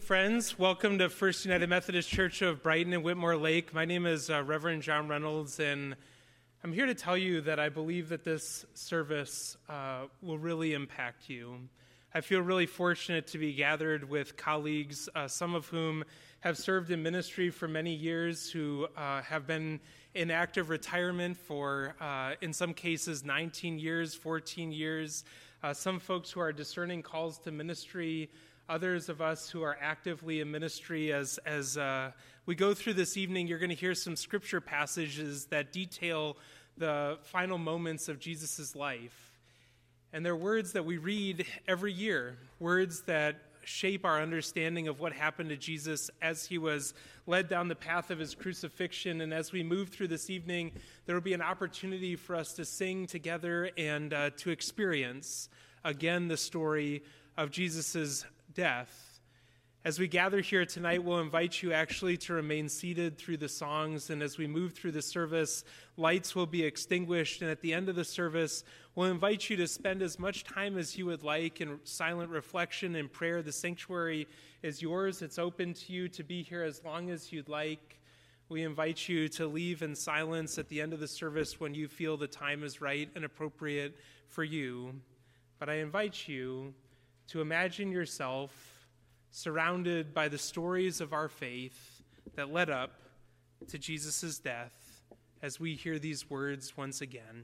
friends. Welcome to First United Methodist Church of Brighton and Whitmore Lake. My name is Reverend John Reynolds, and I'm here to tell you that I believe that this service will really impact you. I feel really fortunate to be gathered with colleagues, some of whom have served in ministry for many years, who have been in active retirement for, in some cases, 19 years, 14 years. Some folks who are discerning calls to ministry, others of us who are actively in ministry. As we go through this evening, you're going to hear some scripture passages that detail the final moments of Jesus' life. And they're words that we read every year, words that shape our understanding of what happened to Jesus as he was led down the path of his crucifixion. And as we move through this evening, there will be an opportunity for us to sing together and to experience again the story of Jesus' death. As we gather here tonight, we'll invite you actually to remain seated through the songs, and as we move through the service, lights will be extinguished, and at the end of the service, we'll invite you to spend as much time as you would like in silent reflection and prayer. The sanctuary is yours. It's open to you to be here as long as you'd like. We invite you to leave in silence at the end of the service when you feel the time is right and appropriate for you. But I invite you to imagine yourself surrounded by the stories of our faith that led up to Jesus' death as we hear these words once again.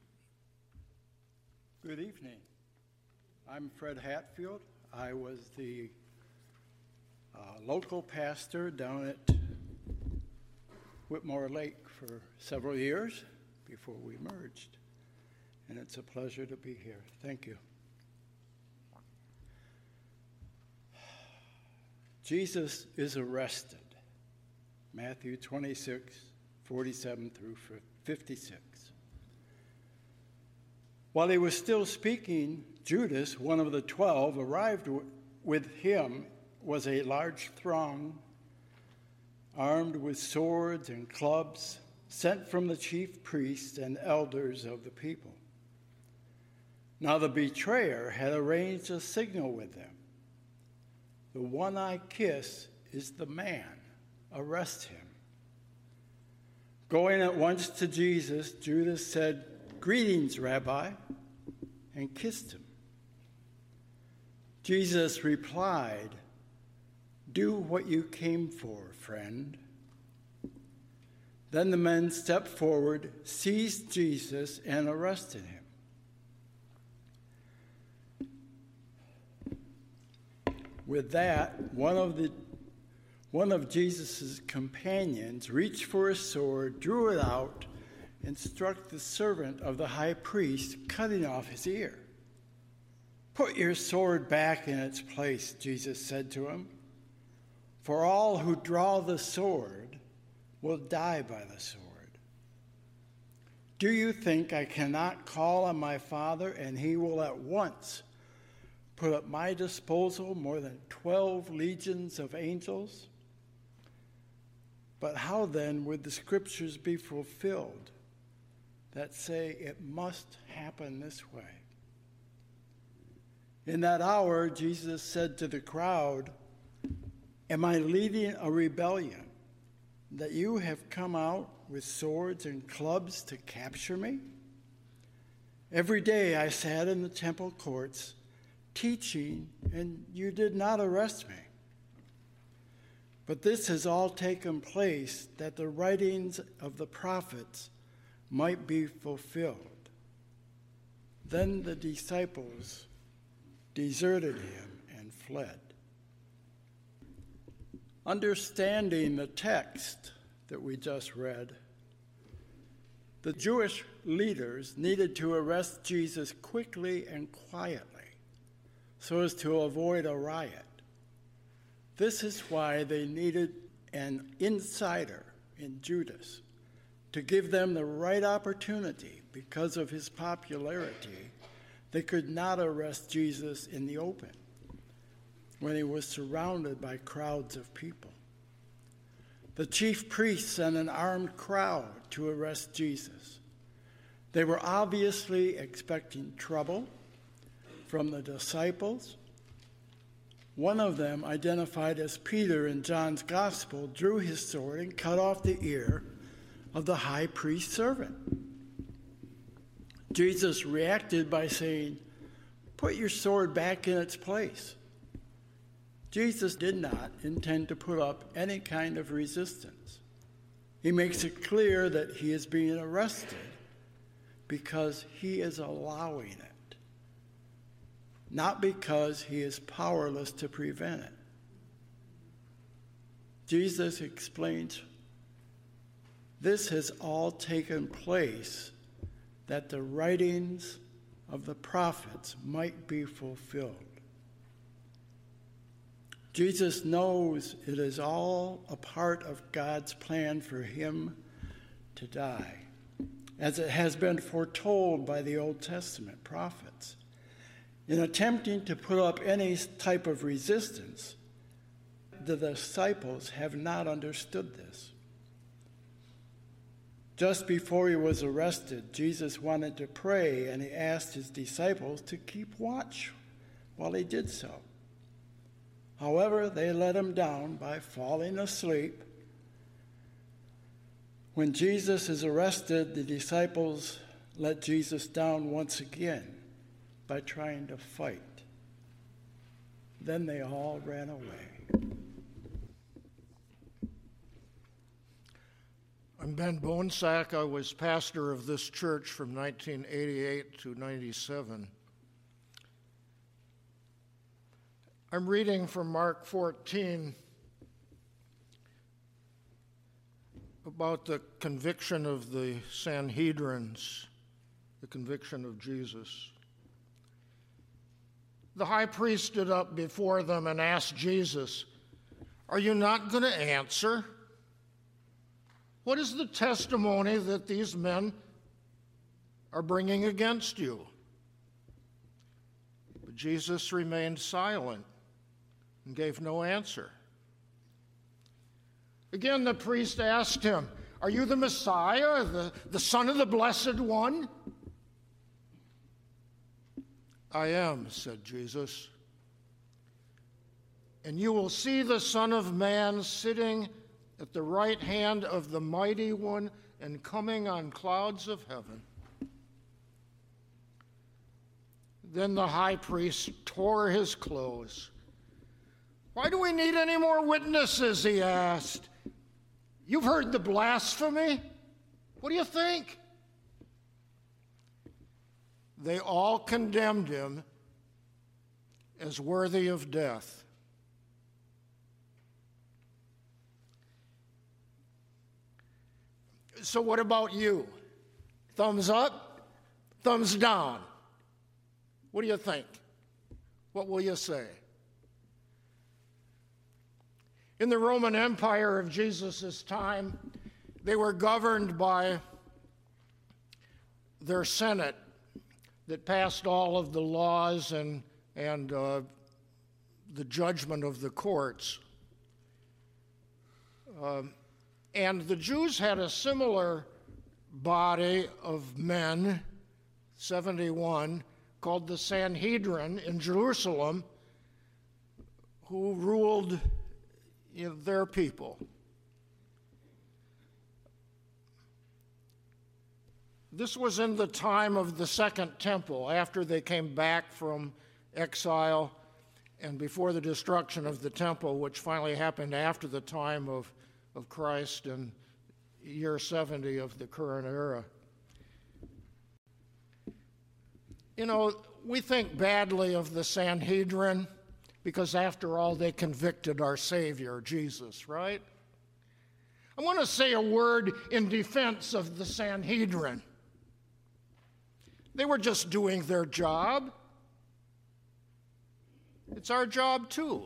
Good evening. I'm Fred Hatfield. I was the local pastor down at Whitmore Lake for several years before we merged, and it's a pleasure to be here. Thank you. Jesus is arrested. Matthew 26, 47 through 56. While he was still speaking, Judas, one of the 12, arrived. With him was a large throng, armed with swords and clubs, sent from the chief priests and elders of the people. Now the betrayer had arranged a signal with them. The one I kiss is the man. Arrest him. Going at once to Jesus, Judas said, "Greetings, Rabbi," and kissed him. Jesus replied, "Do what you came for, friend." Then the men stepped forward, seized Jesus, and arrested him. With that, one of Jesus' companions reached for his sword, drew it out, and struck the servant of the high priest, cutting off his ear. "Put your sword back in its place," Jesus said to him, "for all who draw the sword will die by the sword. Do you think I cannot call on my Father, and he will at once put at my disposal more than 12 legions of angels? But how then would the scriptures be fulfilled that say it must happen this way?" In that hour, Jesus said to the crowd, "Am I leading a rebellion that you have come out with swords and clubs to capture me? Every day I sat in the temple courts teaching, and you did not arrest me. But this has all taken place that the writings of the prophets might be fulfilled." Then the disciples deserted him and fled. Understanding the text that we just read, the Jewish leaders needed to arrest Jesus quickly and quietly, so as to avoid a riot. This is why they needed an insider in Judas to give them the right opportunity. Because of his popularity, they could not arrest Jesus in the open when he was surrounded by crowds of people. The chief priests sent an armed crowd to arrest Jesus. They were obviously expecting trouble from the disciples One of them, identified as Peter in John's Gospel, drew his sword and cut off the ear of the high priest's servant. Jesus reacted by saying, "Put your sword back in its place." Jesus did not intend to put up any kind of resistance. He makes it clear that he is being arrested because he is allowing it, not because he is powerless to prevent it. Jesus explains, this has all taken place that the writings of the prophets might be fulfilled. Jesus knows it is all a part of God's plan for him to die, as it has been foretold by the Old Testament prophets. In attempting to put up any type of resistance, the disciples have not understood this. Just before he was arrested, Jesus wanted to pray, and he asked his disciples to keep watch while he did so. However, they let him down by falling asleep. When Jesus is arrested, the disciples let Jesus down once again by trying to fight. Then they all ran away. I'm Ben Bonesack. I was pastor of this church from 1988 to 97. I'm reading from Mark 14 about the conviction of the Sanhedrins, the conviction of Jesus. The high priest stood up before them and asked Jesus, "Are you not going to answer? What is the testimony that these men are bringing against you?" But Jesus remained silent and gave no answer. Again, the priest asked him, "Are you the Messiah, the Son of the Blessed One?" "I am," said Jesus. "And you will see the Son of Man sitting at the right hand of the Mighty One and coming on clouds of heaven." Then the high priest tore his clothes. "Why do we need any more witnesses?" he asked. "You've heard the blasphemy. What do you think?" They all condemned him as worthy of death. So what about you? Thumbs up? Thumbs down? What do you think? What will you say? In the Roman Empire of Jesus' time, they were governed by their Senate that passed all of the laws and the judgment of the courts. And the Jews had a similar body of men, 71, called the Sanhedrin in Jerusalem, who ruled their people. This was in the time of the Second Temple, after they came back from exile and before the destruction of the temple, which finally happened after the time of Christ in year 70 of the current era. You know, we think badly of the Sanhedrin because, after all, they convicted our Savior, Jesus, right? I want to say a word in defense of the Sanhedrin. They were just doing their job. It's our job, too.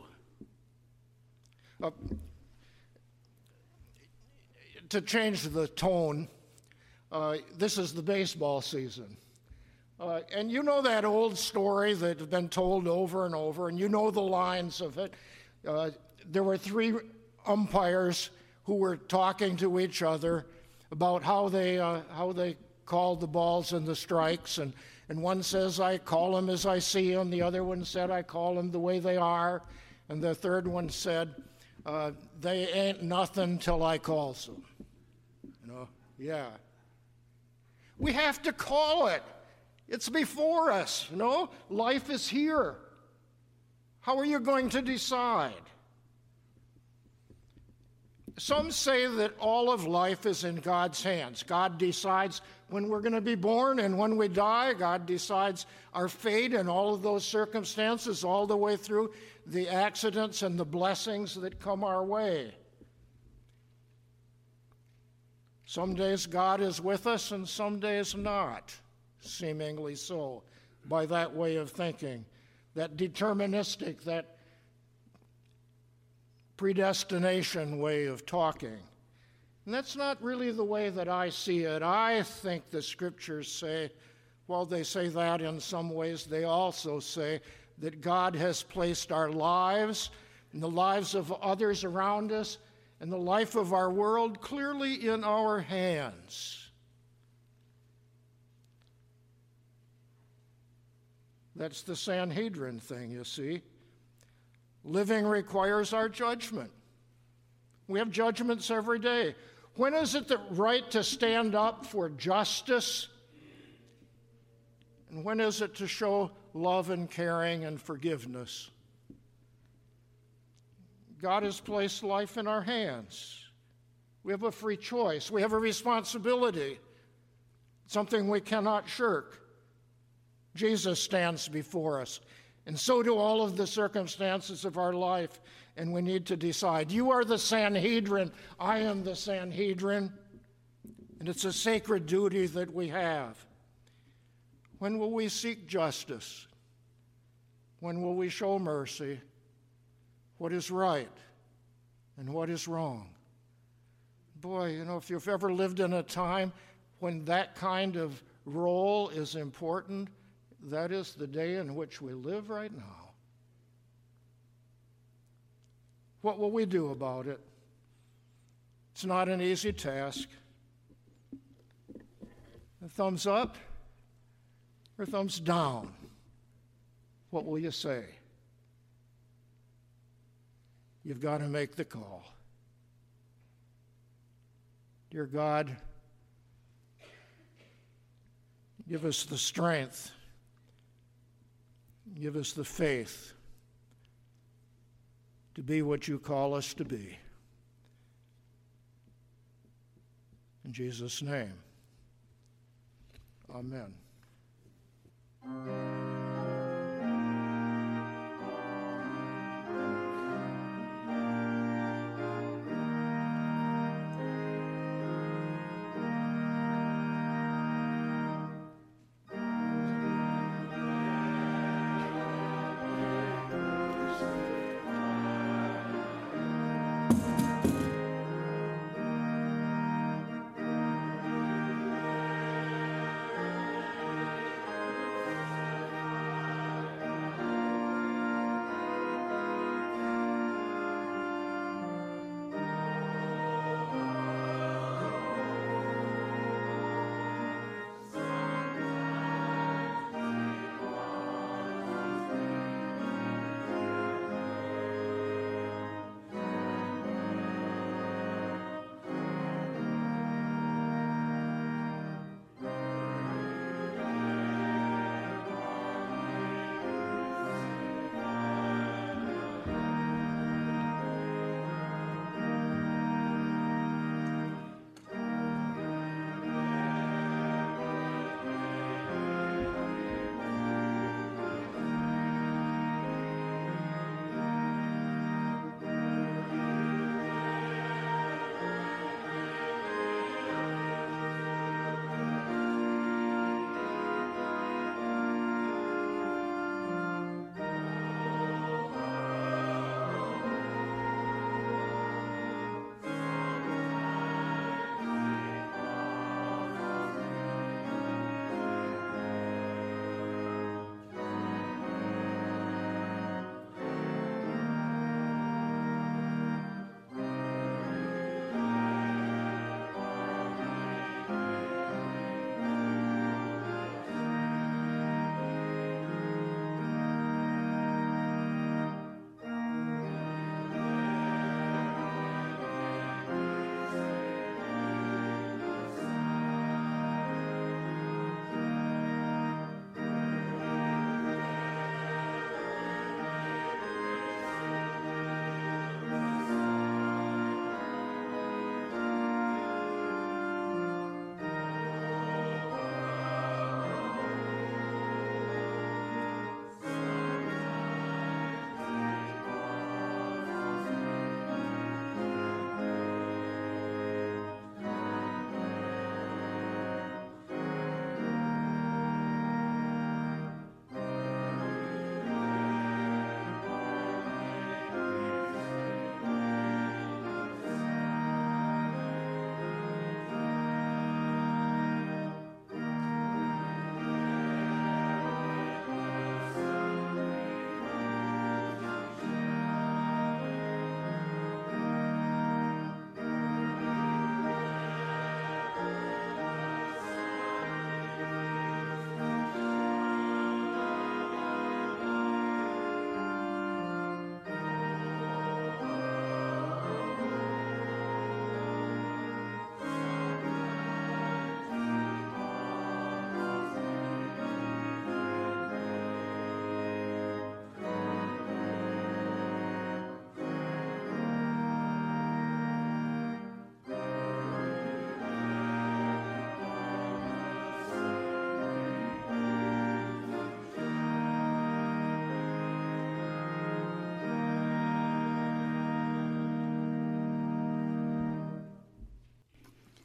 To change the tone, this is the baseball season. And you know that old story that's been told over and over, and you know the lines of it. There were three umpires who were talking to each other about how they called the balls and the strikes, and one says, "I call them as I see them." The other one said, "I call them the way they are." And the third one said, they ain't nothing till I calls them. Yeah. We have to call it. It's before us, Life is here. How are you going to decide? Some say that all of life is in God's hands. God decides when we're going to be born and when we die. God decides our fate and all of those circumstances all the way through the accidents and the blessings that come our way. Some days God is with us and some days not, seemingly so, by that way of thinking, that deterministic, that predestination way of talking. And that's not really the way that I see it. I think the scriptures say, while they say that in some ways, they also say that God has placed our lives and the lives of others around us and the life of our world clearly in our hands. That's the Sanhedrin thing, you see. Living requires our judgment. We have judgments every day. When is it the right to stand up for justice? And when is it to show love and caring and forgiveness? God has placed life in our hands. We have a free choice. We have a responsibility, something we cannot shirk. Jesus stands before us, and so do all of the circumstances of our life, and we need to decide. You are the Sanhedrin. I am the Sanhedrin, and it's a sacred duty that we have. When will we seek justice? When will we show mercy? What is right and what is wrong? Boy, if you've ever lived in a time when that kind of role is important, that is the day in which we live right now. What will we do about it? It's not an easy task. A thumbs up or thumbs down? What will you say? You've got to make the call. Dear God, give us the strength. Give us the faith to be what you call us to be. In Jesus' name, amen.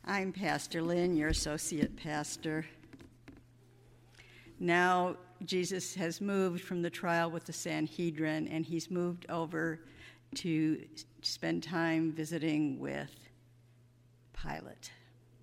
I'm Pastor Lynn, your associate pastor. Now, Jesus has moved from the trial with the Sanhedrin, and he's moved over to spend time visiting with Pilate.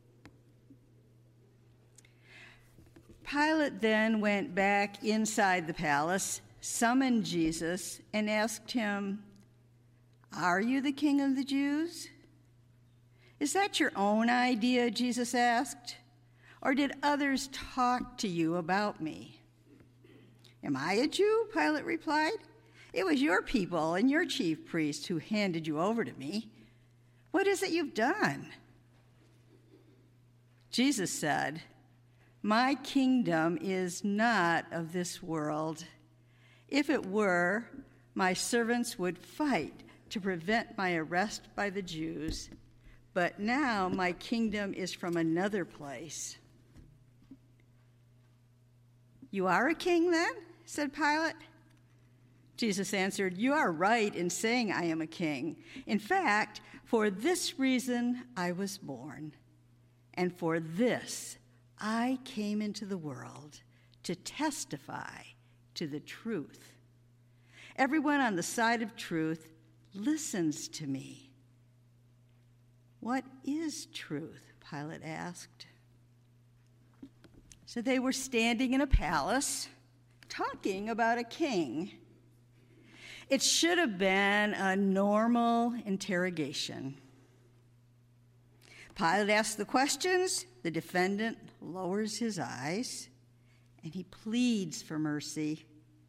Pilate then went back inside the palace, summoned Jesus, and asked him, "Are you the king of the Jews?" "Is that your own idea?" Jesus asked. "Or did others talk to you about me?" "Am I a Jew?" Pilate replied. "It was your people and your chief priests who handed you over to me. What is it you've done?" Jesus said, "My kingdom is not of this world. If it were, my servants would fight to prevent my arrest by the Jews. But now my kingdom is from another place." "You are a king then?" said Pilate. Jesus answered, "You are right in saying I am a king. In fact, for this reason I was born, and for this I came into the world, to testify to the truth. Everyone on the side of truth listens to me." "What is truth?" Pilate asked. So they were standing in a palace, talking about a king. It should have been a normal interrogation. Pilate asks the questions, the defendant lowers his eyes, and he pleads for mercy.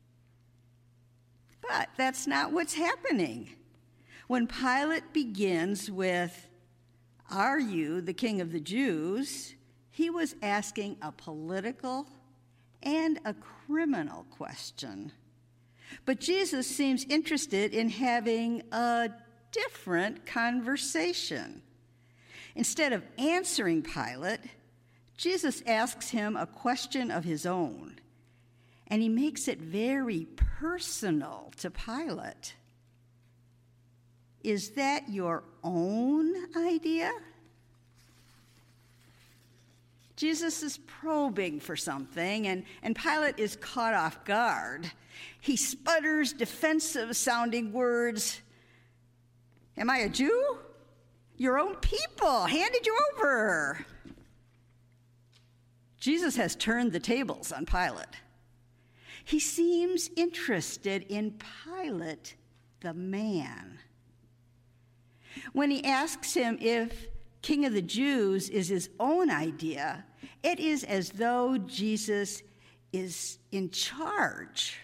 But that's not what's happening. When Pilate begins with, "Are you the king of the Jews?" he was asking a political and a criminal question. But Jesus seems interested in having a different conversation. Instead of answering Pilate, Jesus asks him a question of his own, and he makes it very personal to Pilate. "Is that your own idea?" Jesus is probing for something, and Pilate is caught off guard. He sputters defensive-sounding words. "Am I a Jew? Your own people handed you over." Jesus has turned the tables on Pilate. He seems interested in Pilate, the man. When he asks him if King of the Jews is his own idea, it is as though Jesus is in charge.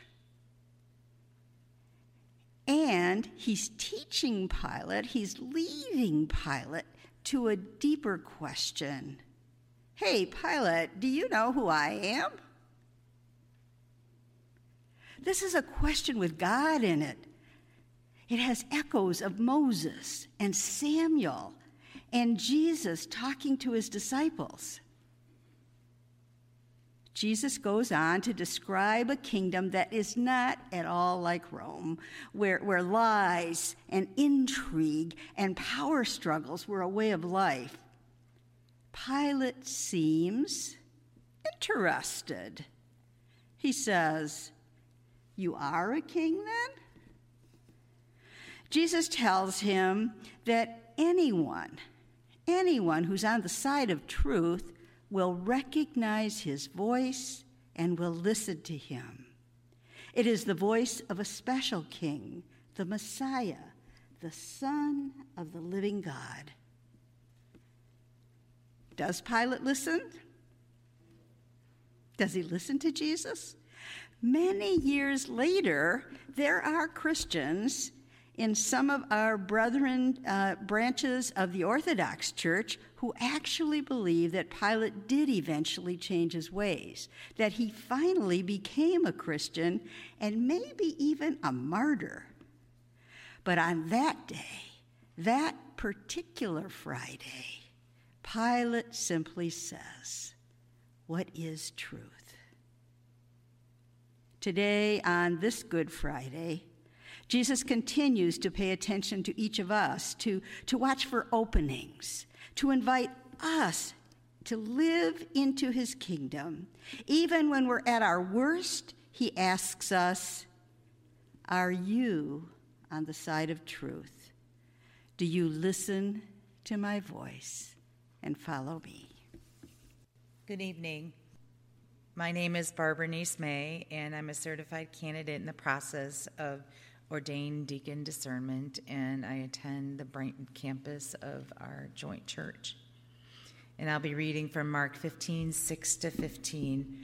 And he's teaching Pilate, he's leading Pilate to a deeper question. "Hey, Pilate, do you know who I am?" This is a question with God in it. It has echoes of Moses and Samuel and Jesus talking to his disciples. Jesus goes on to describe a kingdom that is not at all like Rome, where lies and intrigue and power struggles were a way of life. Pilate seems interested. He says, "You are a king then?" Jesus tells him that anyone who's on the side of truth will recognize his voice and will listen to him. It is the voice of a special king, the Messiah, the Son of the living God. Does Pilate listen? Does he listen to Jesus? Many years later, there are Christians in some of our brethren branches of the Orthodox Church who actually believe that Pilate did eventually change his ways, that he finally became a Christian and maybe even a martyr. But on that day, that particular Friday, Pilate simply says, "What is truth?" Today, on this Good Friday, Jesus continues to pay attention to each of us, to watch for openings, to invite us to live into his kingdom. Even when we're at our worst, he asks us, are you on the side of truth? Do you listen to my voice and follow me? Good evening. My name is Barbara Nice May, and I'm a certified candidate in the process of ordained deacon discernment, and I attend the Brighton campus of our joint church. And I'll be reading from Mark 15, 6-15.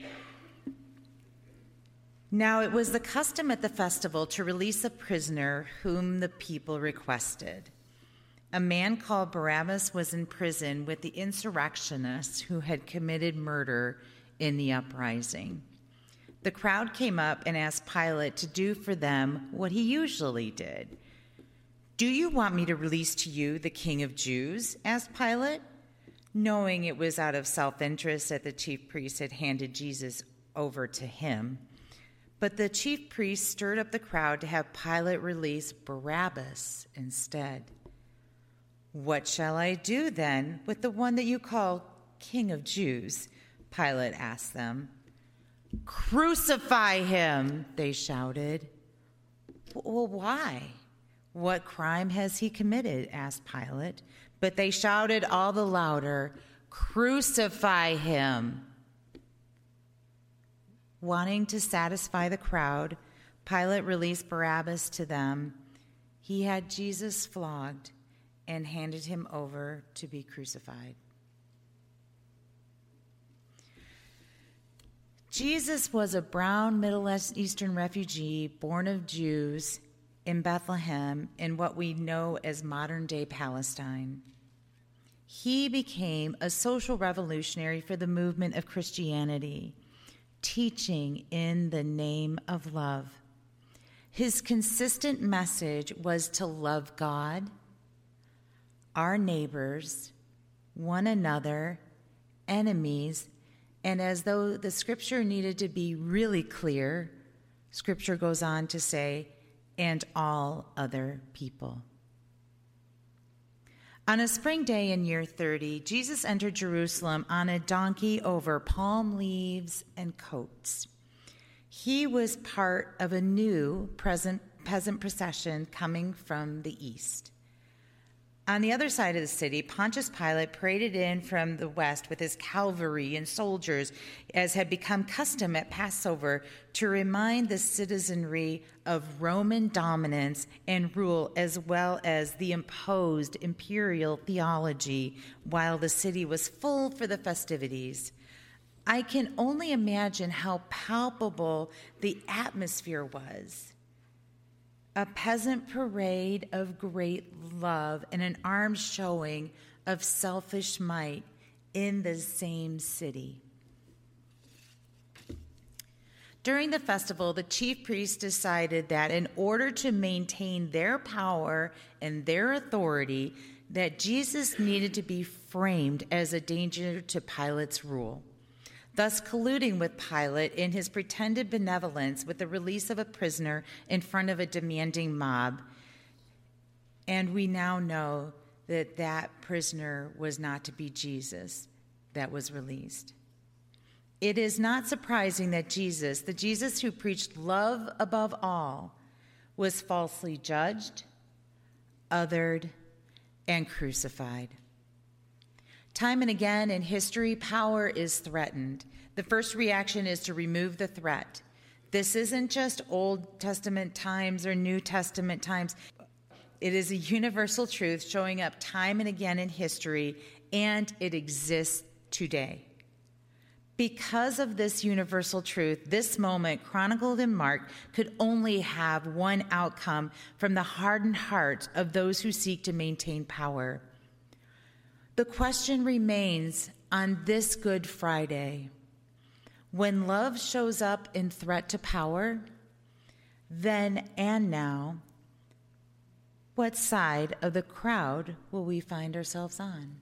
Now it was the custom at the festival to release a prisoner whom the people requested. A man called Barabbas was in prison with the insurrectionists who had committed murder in the uprising. The crowd came up and asked Pilate to do for them what he usually did. "Do you want me to release to you the King of Jews?" asked Pilate, knowing it was out of self-interest that the chief priests had handed Jesus over to him. But the chief priests stirred up the crowd to have Pilate release Barabbas instead. "What shall I do then with the one that you call King of Jews?" Pilate asked them. "Crucify him," they shouted. "Well, why? What crime has he committed?" asked Pilate. But they shouted all the louder, "Crucify him." Wanting to satisfy the crowd, Pilate released Barabbas to them. He had Jesus flogged and handed him over to be crucified. Jesus was a brown Middle Eastern refugee born of Jews in Bethlehem in what we know as modern-day Palestine. He became a social revolutionary for the movement of Christianity, teaching in the name of love. His consistent message was to love God, our neighbors, one another, enemies, and as though the scripture needed to be really clear, scripture goes on to say, and all other people. On a spring day in year 30, Jesus entered Jerusalem on a donkey over palm leaves and coats. He was part of a new peasant procession coming from the east. On the other side of the city, Pontius Pilate paraded in from the west with his cavalry and soldiers, as had become custom at Passover, to remind the citizenry of Roman dominance and rule, as well as the imposed imperial theology, while the city was full for the festivities. I can only imagine how palpable the atmosphere was. A peasant parade of great love and an armed showing of selfish might in the same city. During the festival, the chief priests decided that in order to maintain their power and their authority, that Jesus needed to be framed as a danger to Pilate's rule, thus colluding with Pilate in his pretended benevolence with the release of a prisoner in front of a demanding mob. And we now know that that prisoner was not to be Jesus that was released. It is not surprising that Jesus, the Jesus who preached love above all, was falsely judged, othered, and crucified. Time and again in history, power is threatened. The first reaction is to remove the threat. This isn't just Old Testament times or New Testament times. It is a universal truth showing up time and again in history, and it exists today. Because of this universal truth, this moment chronicled in Mark could only have one outcome from the hardened hearts of those who seek to maintain power. The question remains on this Good Friday, when love shows up in threat to power, then and now, what side of the crowd will we find ourselves on?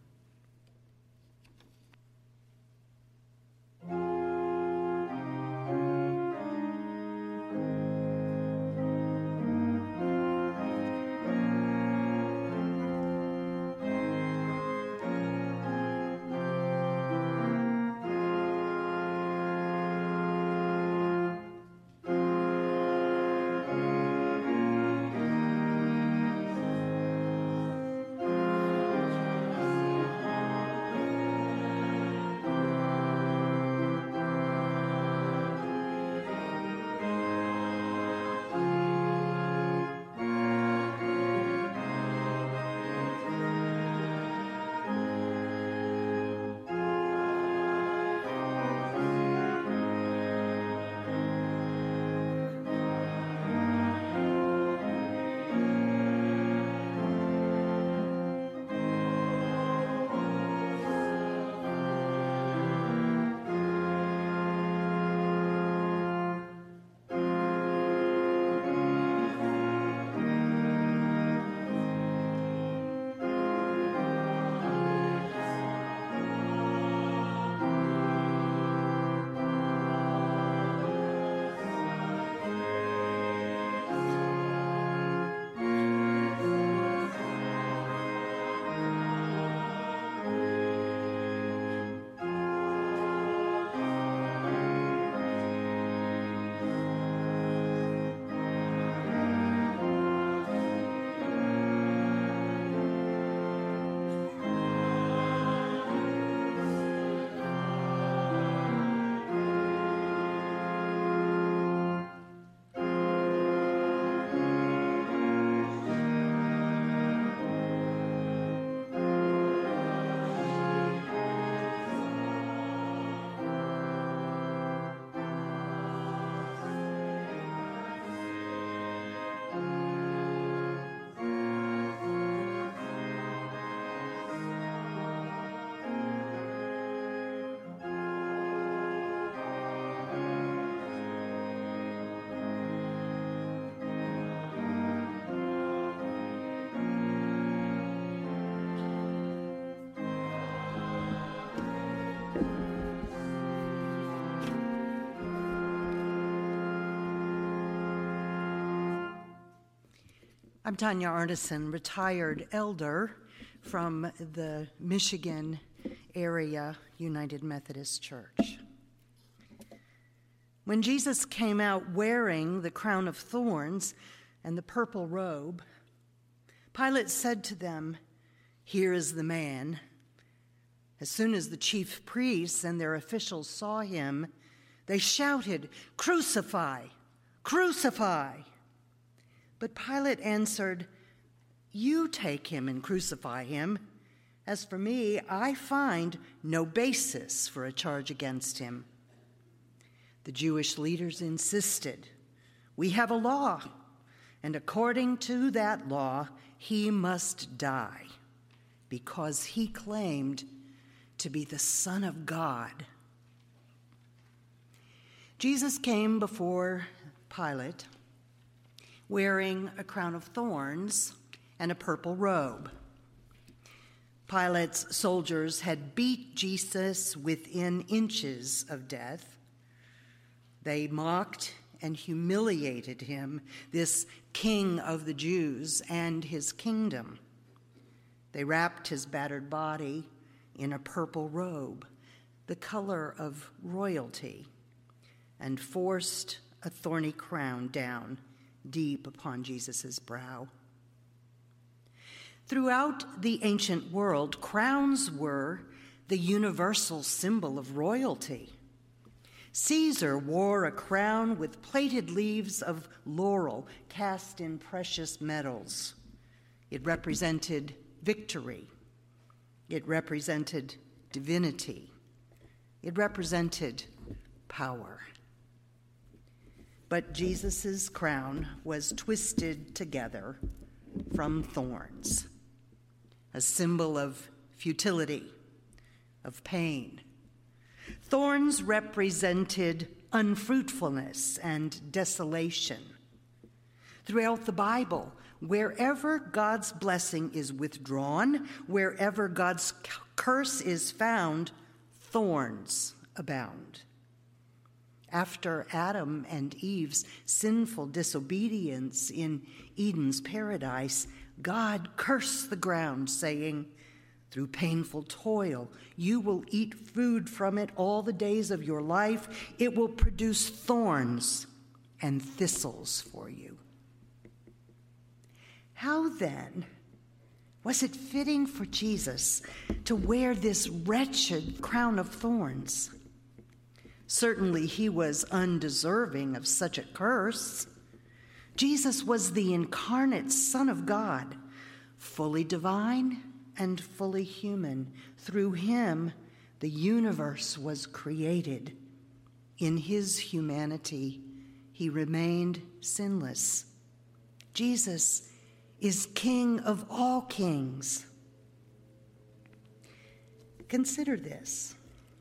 I'm Tanya Arneson, retired elder from the Michigan area United Methodist Church. When Jesus came out wearing the crown of thorns and the purple robe, Pilate said to them, "Here is the man." As soon as the chief priests and their officials saw him, they shouted, "Crucify! Crucify!" But Pilate answered, "You take him and crucify him. As for me, I find no basis for a charge against him." The Jewish leaders insisted, "We have a law, and according to that law, he must die, because he claimed to be the Son of God." Jesus came before Pilate wearing a crown of thorns and a purple robe. Pilate's soldiers had beat Jesus within inches of death. They mocked and humiliated him, this king of the Jews and his kingdom. They wrapped his battered body in a purple robe, the color of royalty, and forced a thorny crown down deep upon Jesus' brow. Throughout the ancient world, crowns were the universal symbol of royalty. Caesar wore a crown with plaited leaves of laurel cast in precious metals. It represented victory. It represented divinity. It represented power. But Jesus' crown was twisted together from thorns, a symbol of futility, of pain. Thorns represented unfruitfulness and desolation. Throughout the Bible, wherever God's blessing is withdrawn, wherever God's curse is found, thorns abound. After Adam and Eve's sinful disobedience in Eden's paradise, God cursed the ground, saying, "Through painful toil, you will eat food from it all the days of your life. It will produce thorns and thistles for you." How then was it fitting for Jesus to wear this wretched crown of thorns? Certainly he was undeserving of such a curse. Jesus was the incarnate Son of God, fully divine and fully human. Through him, the universe was created. In his humanity, he remained sinless. Jesus is King of all kings. Consider this.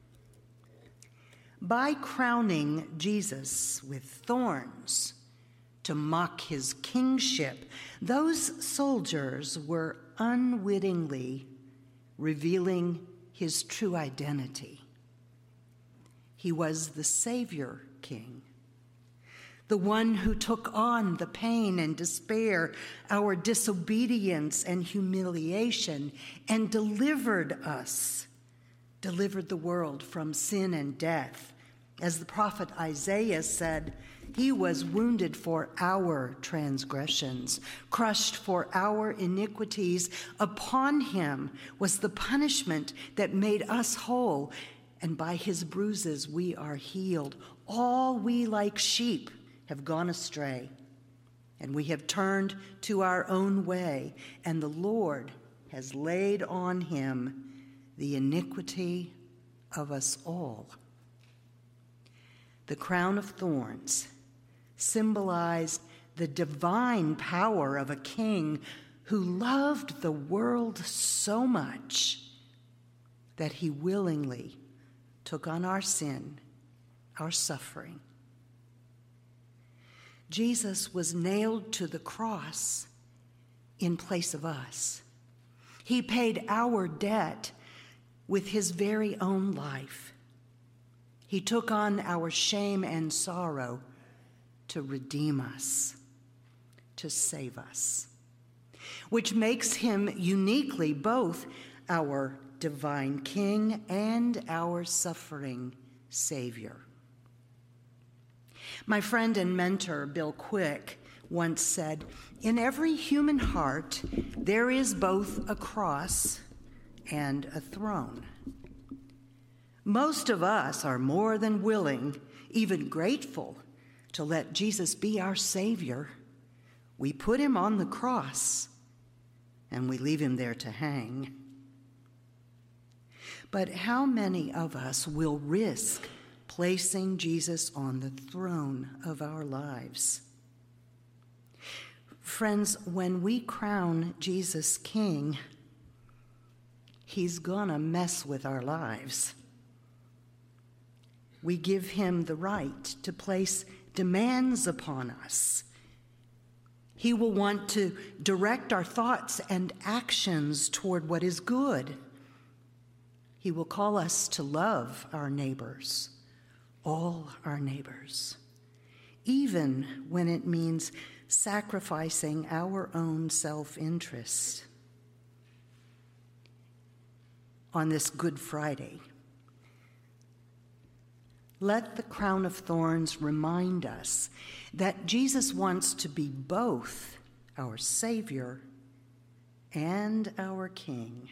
By crowning Jesus with thorns to mock his kingship, those soldiers were unwittingly revealing his true identity. He was the Savior King, the one who took on the pain and despair, our disobedience and humiliation, and delivered the world from sin and death. As the prophet Isaiah said, "He was wounded for our transgressions, crushed for our iniquities. Upon him was the punishment that made us whole, and by his bruises we are healed. All we like sheep have gone astray, and we have turned to our own way, and the Lord has laid on him the iniquity of us all." The crown of thorns symbolized the divine power of a king who loved the world so much that he willingly took on our sin, our suffering. Jesus was nailed to the cross in place of us. He paid our debt with his very own life. He took on our shame and sorrow to redeem us, to save us. which makes him uniquely both our divine King and our suffering Savior. My friend and mentor, Bill Quick, once said, "In every human heart, there is both a cross and a throne." Most of us are more than willing, even grateful, to let Jesus be our Savior. We put him on the cross, and we leave him there to hang. But how many of us will risk placing Jesus on the throne of our lives? Friends, when we crown Jesus King, he's gonna mess with our lives. We give him the right to place demands upon us. He will want to direct our thoughts and actions toward what is good. He will call us to love our neighbors, all our neighbors, even when it means sacrificing our own self-interest. On this Good Friday, let the crown of thorns remind us that Jesus wants to be both our Savior and our King.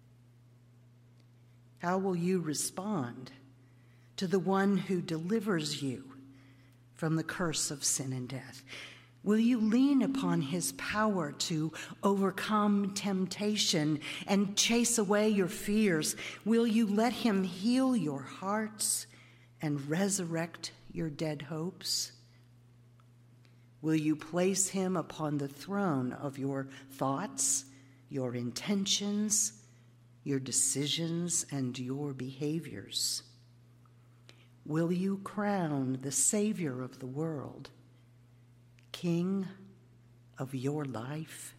How will you respond to the one who delivers you from the curse of sin and death? Will you lean upon his power to overcome temptation and chase away your fears? Will you let him heal your hearts and resurrect your dead hopes? Will you place him upon the throne of your thoughts, your intentions, your decisions, and your behaviors? Will you crown the Savior of the world King of your life?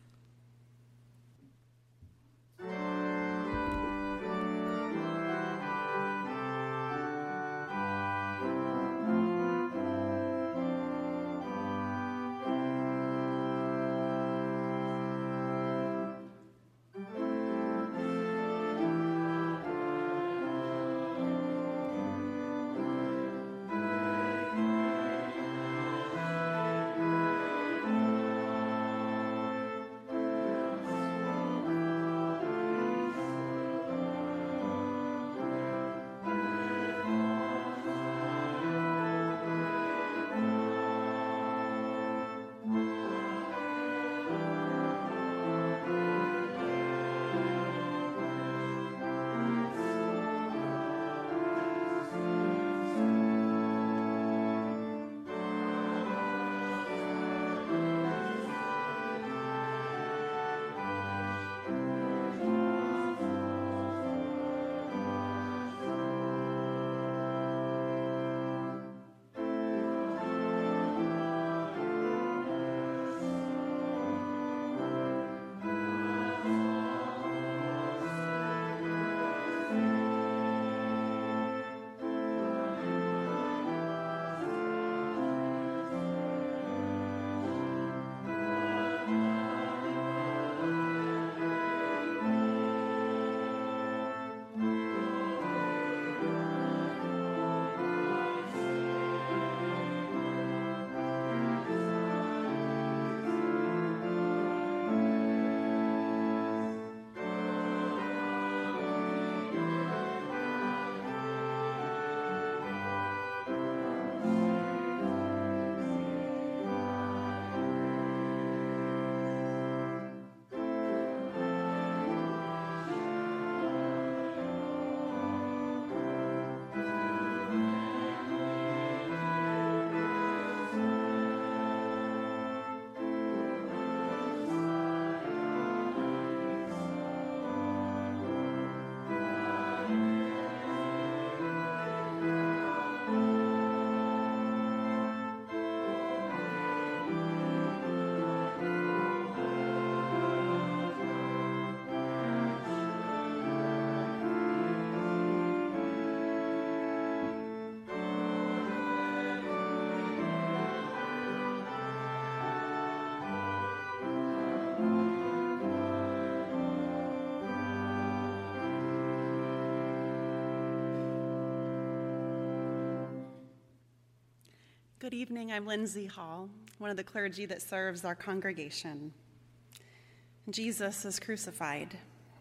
Good evening. I'm Lindsay Hall, one of the clergy that serves our congregation. Jesus is crucified.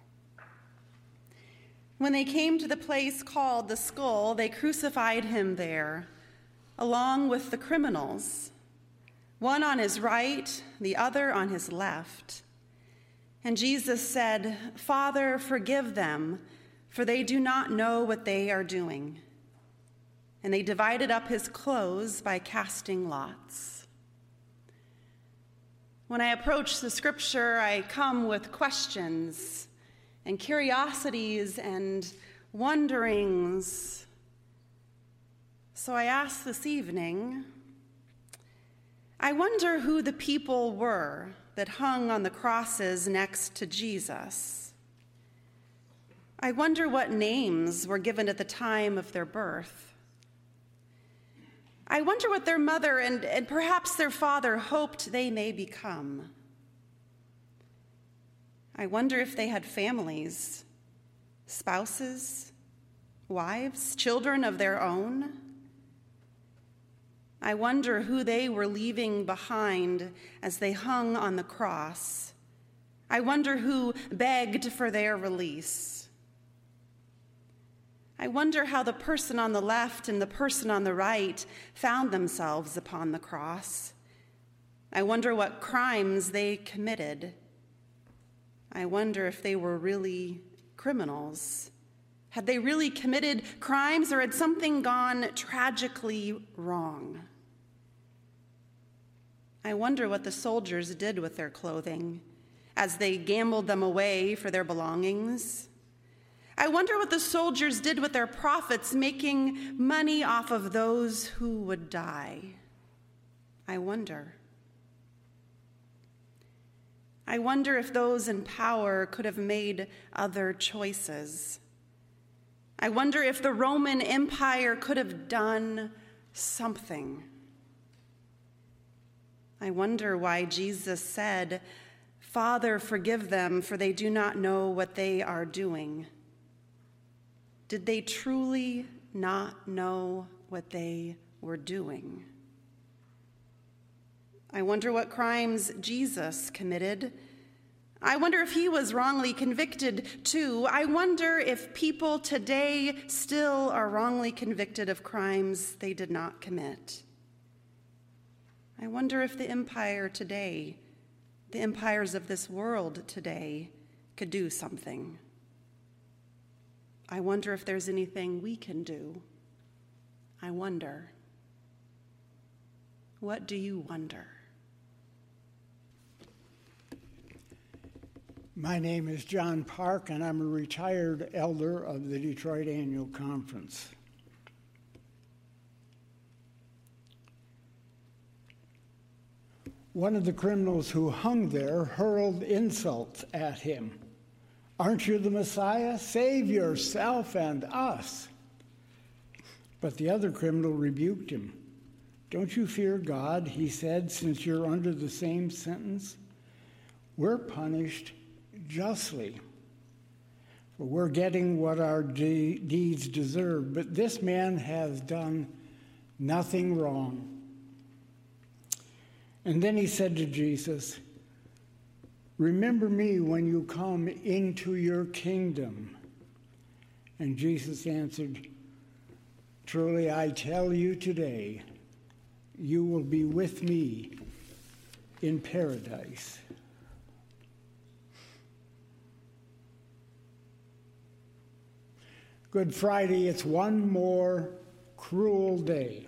When they came to the place called the Skull, they crucified him there, along with the criminals, one on his right, the other on his left. And Jesus said, "Father, forgive them, for they do not know what they are doing." And they divided up his clothes by casting lots. When I approach the scripture, I come with questions and curiosities and wonderings. So I ask this evening, I wonder who the people were that hung on the crosses next to Jesus. I wonder what names were given at the time of their birth. I wonder what their mother and perhaps their father hoped they may become. I wonder if they had families, spouses, wives, children of their own. I wonder who they were leaving behind as they hung on the cross. I wonder who begged for their release. I wonder how the person on the left and the person on the right found themselves upon the cross. I wonder what crimes they committed. I wonder if they were really criminals. Had they really committed crimes, or had something gone tragically wrong? I wonder what the soldiers did with their clothing as they gambled them away for their belongings. I wonder what the soldiers did with their profits, making money off of those who would die. I wonder. I wonder if those in power could have made other choices. I wonder if the Roman Empire could have done something. I wonder why Jesus said, "Father, forgive them, for they do not know what they are doing." Did they truly not know what they were doing? I wonder what crimes Jesus committed. I wonder if he was wrongly convicted too. I wonder if people today still are wrongly convicted of crimes they did not commit. I wonder if the empire today, the empires of this world today, could do something. I wonder if there's anything we can do. I wonder. What do you wonder? My name is John Park, and I'm a retired elder of the Detroit Annual Conference. One of the criminals who hung there hurled insults at him. "Aren't you the Messiah? Save yourself and us." But the other criminal rebuked him. "Don't you fear God," he said, "since you're under the same sentence? We're punished justly, for we're getting what our deeds deserve, but this man has done nothing wrong." And then he said to Jesus, "Remember me when you come into your kingdom." And Jesus answered, "Truly I tell you today, you will be with me in paradise." Good Friday, it's one more cruel day.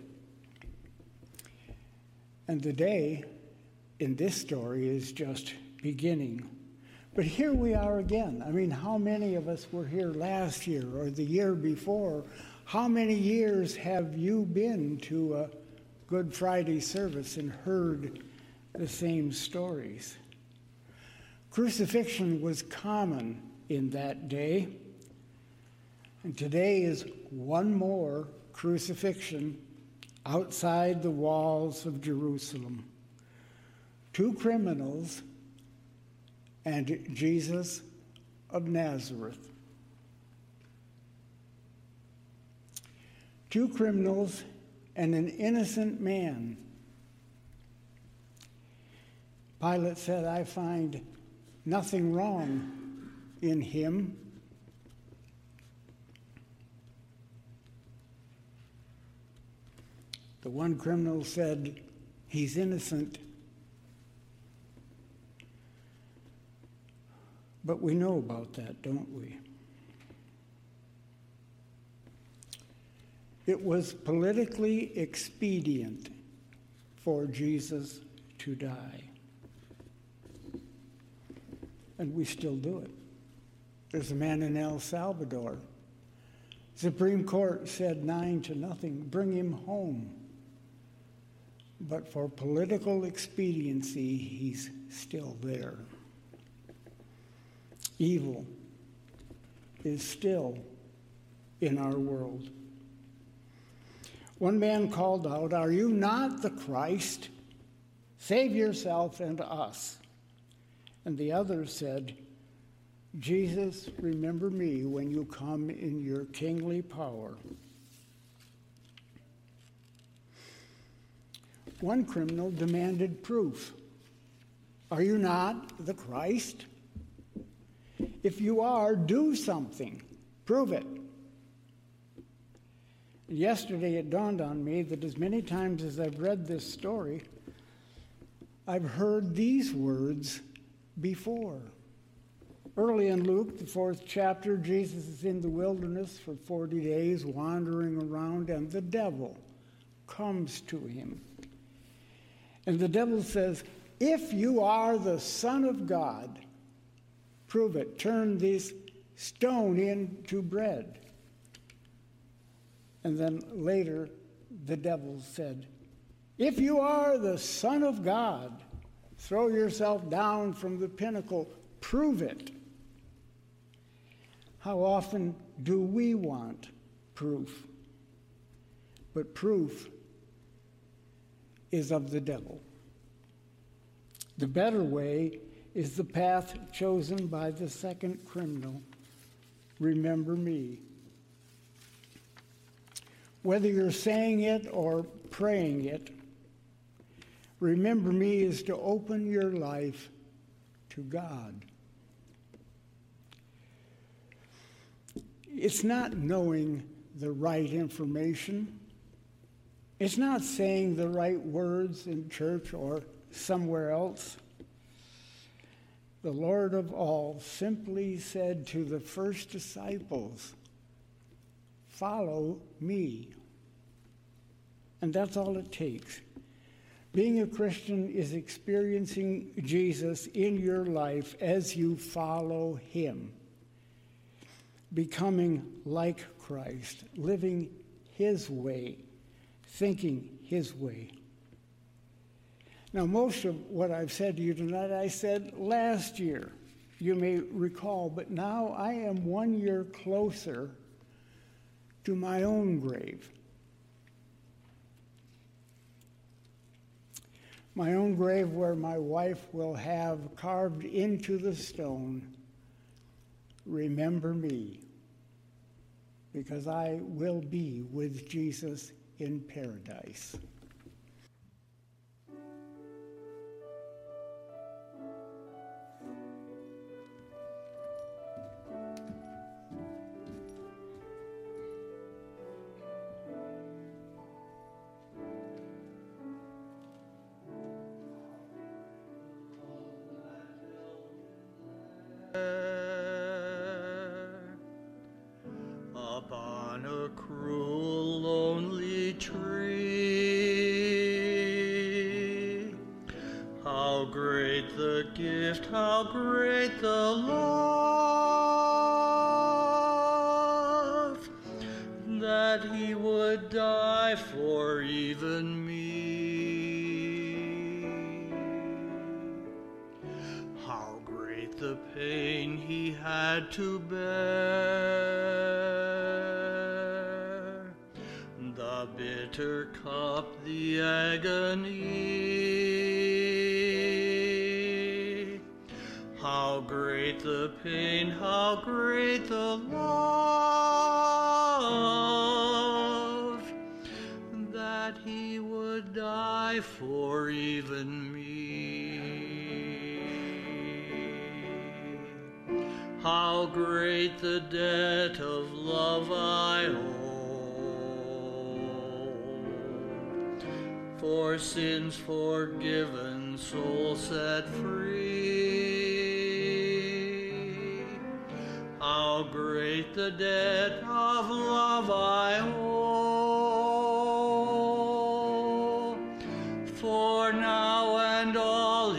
And the day in this story is just beginning. But here we are again. I mean, how many of us were here last year or the year before? How many years have you been to a Good Friday service and heard the same stories? Crucifixion was common in that day. And today is one more crucifixion outside the walls of Jerusalem. Two criminals and Jesus of Nazareth. Two criminals and an innocent man. Pilate said, I find nothing wrong in him. The one criminal said, he's innocent. But we know about that, don't we? It was politically expedient for Jesus to die. And we still do it. There's a man in El Salvador. Supreme Court said 9-0, bring him home. But for political expediency, he's still there. Evil is still in our world. One man called out, "Are you not the Christ? Save yourself and us." And the other said, "Jesus, remember me when you come in your kingly power." One criminal demanded proof. "Are you not the Christ? If you are, do something. Prove it." And yesterday it dawned on me that as many times as I've read this story, I've heard these words before. Early in Luke, the 4th chapter, Jesus is in the wilderness for 40 days, wandering around, and the devil comes to him. And the devil says, "If you are the Son of God, prove it. Turn this stone into bread." And then later, the devil said, "If you are the Son of God, throw yourself down from the pinnacle. Prove it." How often do we want proof? But proof is of the devil. The better way is the path chosen by the second criminal. Remember me. Whether you're saying it or praying it, remember me is to open your life to God. It's not knowing the right information. It's not saying the right words in church or somewhere else. The Lord of all simply said to the first disciples, "Follow me." And that's all it takes. Being a Christian is experiencing Jesus in your life as you follow him, becoming like Christ, living his way, thinking his way. Now, most of what I've said to you tonight, I said last year, you may recall, but now I am 1 year closer to my own grave. My own grave where my wife will have carved into the stone, "Remember me," because I will be with Jesus in paradise. Upon a cruel, lonely tree, how great the gift, how great the love, that he would die for even me. How great the pain he had to bear, the bitter cup, the agony. How great the pain, how great the love, that die for even me. How great the debt of love I owe, for sins forgiven, soul set free. How great the debt of love I owe, for now and all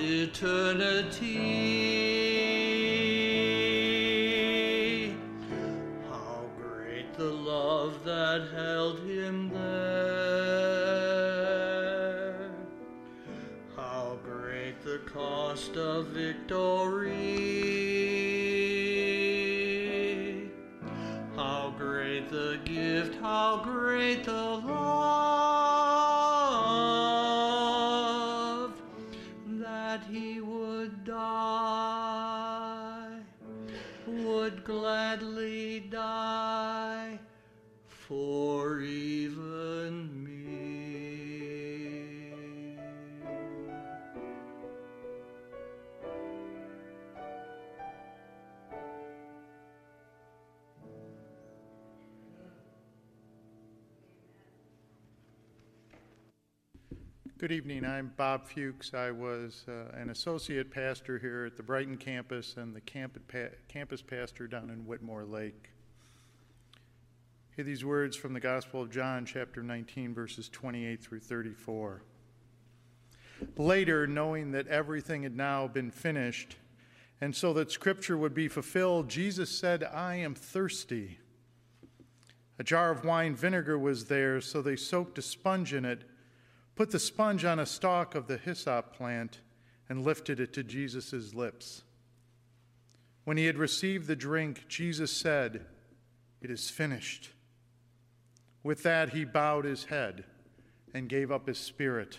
eternity. How great the love that held him there. How great the cost of victory. How great the gift, how great the love, that he would die, would gladly die for even me. Good evening. I'm Bob Fuchs. I was an associate pastor here at the Brighton campus and the campus pastor down in Whitmore Lake. Hear these words from the Gospel of John, chapter 19, verses 28 through 34. Later, knowing that everything had now been finished, and so that Scripture would be fulfilled, Jesus said, "I am thirsty." A jar of wine vinegar was there, so they soaked a sponge in it, put the sponge on a stalk of the hyssop plant, and lifted it to Jesus' lips. When he had received the drink, Jesus said, "It is finished." With that, he bowed his head and gave up his spirit.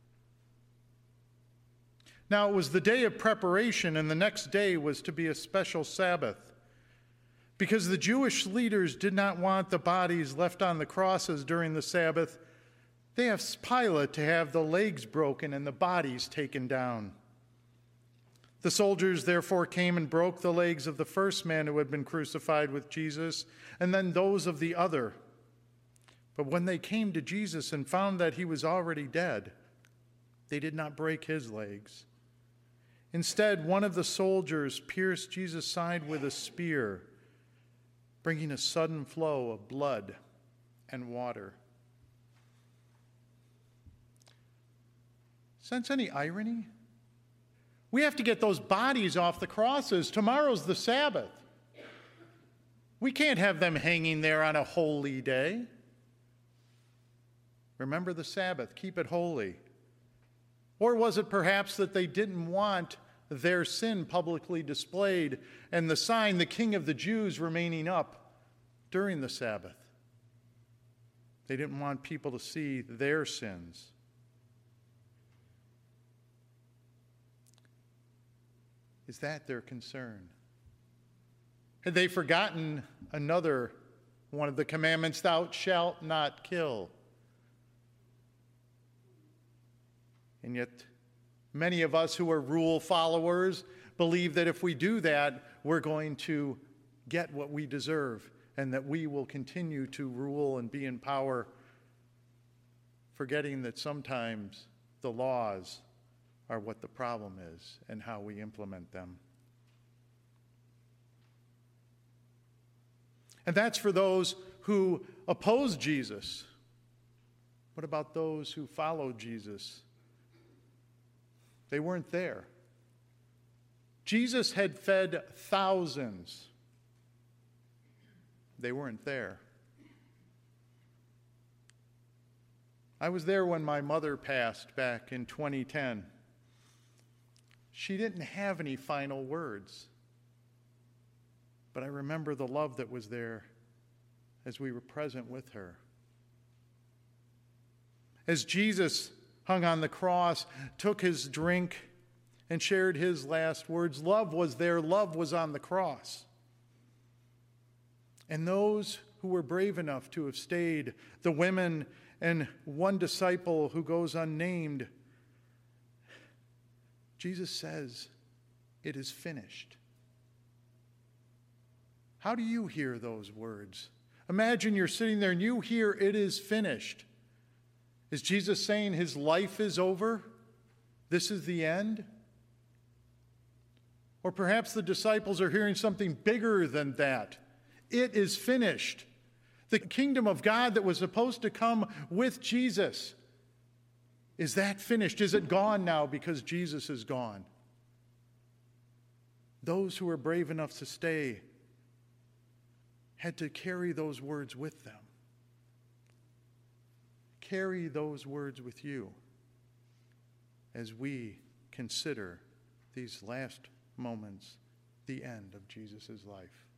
Now it was the day of preparation, and the next day was to be a special Sabbath. Because the Jewish leaders did not want the bodies left on the crosses during the Sabbath, they asked Pilate to have the legs broken and the bodies taken down. The soldiers therefore came and broke the legs of the first man who had been crucified with Jesus, and then those of the other. But when they came to Jesus and found that he was already dead, they did not break his legs. Instead, one of the soldiers pierced Jesus' side with a spear, bringing a sudden flow of blood and water. Sense any irony? We have to get those bodies off the crosses. Tomorrow's the Sabbath. We can't have them hanging there on a holy day. Remember the Sabbath, keep it holy. Or was it perhaps that they didn't want their sin publicly displayed and the sign, the King of the Jews, remaining up during the Sabbath? They didn't want people to see their sins. Is that their concern? Had they forgotten another one of the commandments, thou shalt not kill? And yet, many of us who are rule followers believe that if we do that, we're going to get what we deserve and that we will continue to rule and be in power, forgetting that sometimes the laws are what the problem is and how we implement them. And that's for those who oppose Jesus. What about those who follow Jesus? They weren't there. Jesus had fed thousands. They weren't there. I was there when my mother passed back in 2010. She didn't have any final words, but I remember the love that was there as we were present with her. As Jesus hung on the cross, took his drink, and shared his last words, love was there, love was on the cross. And those who were brave enough to have stayed, the women and one disciple who goes unnamed, Jesus says, "It is finished." How do you hear those words? Imagine you're sitting there and you hear, "It is finished." Is Jesus saying his life is over? This is the end? Or perhaps the disciples are hearing something bigger than that. It is finished. The kingdom of God that was supposed to come with Jesus, is that finished? Is it gone now because Jesus is gone? Those who were brave enough to stay had to carry those words with them. Carry those words with you as we consider these last moments, the end of Jesus' life.